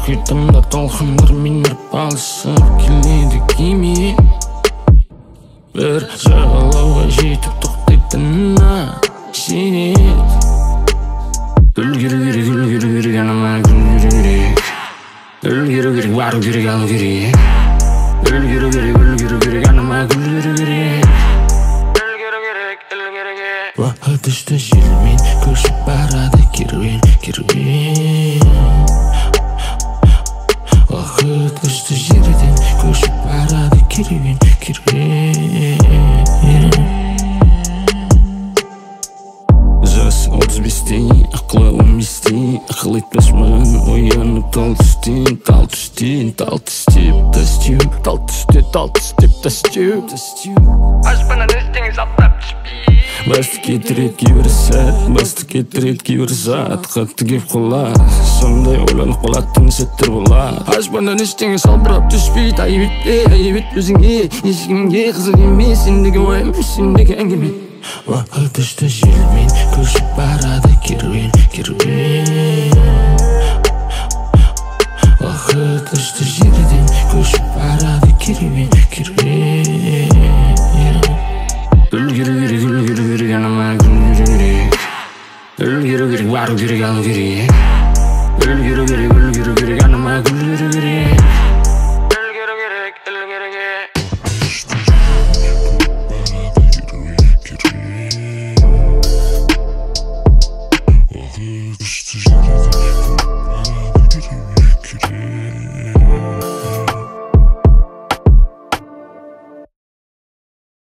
мұхитымда толқындар минеріп алысып келеді кеме. Бір жағалауға жетіп тоқтайтынына сенеді. Гүл керу керек, гүл керу керек, анама гүл керу керек. Гүл керу керек, бару керек, алу керек. Гүл керу керек, гүл керу керек, анама гүл керу керек. Гүл керу керек, гүл керу керек. Уақыт ұшты желмен көшіп барады керуен, керуен. Уақыт ұшты жерден көшіп барады керуен, керуен. Жас 35-те, ақылы 15-те, ақыл етпес маған оянып тал түстен, тал түстен, тал түстеп тастеу, тал түсте, тал түстеп тастеу. Аспаннан іздеңіз аптап түспей. Басты кетірет кейбір сәт, басты кетірет кейбір зат, қатты кеп құлады, сондай ойланып қалатын сәттер болады. Аспаннан ештеңе салбырап түспейді, айып ет өзіңе, ешкімге қызық емес, сендегі уайым, сендегі әңгіме. Уақыт ұшты желмен көшіп барады керуен, керуен.